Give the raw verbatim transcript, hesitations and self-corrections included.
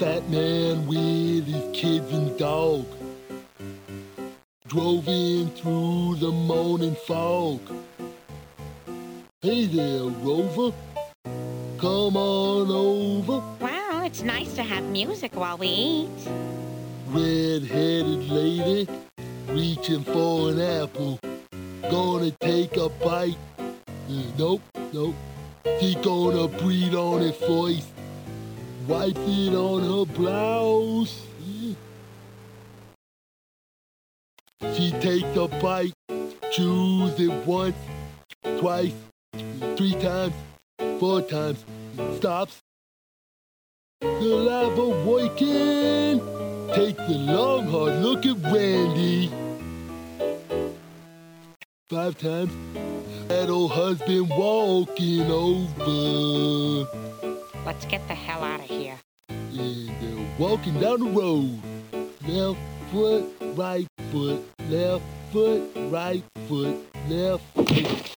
fat man with his kids and dog drove in through the morning fog. Hey there, Rover. Come on over. Well, it's nice to have music while we eat. Red-headed lady reaching for an apple. Gonna take a bite. Uh, nope, nope. She gonna breathe on it first. Wipe it on her blouse. Yeah. She takes a bite. Chews it once, twice, three times, four times. Stops. Saliva working. Takes a long hard look at Randy. Five times. That old husband walking over. Let's get the hell out of here. And they're walking down the road. Left foot, right foot, left foot, right foot, left foot.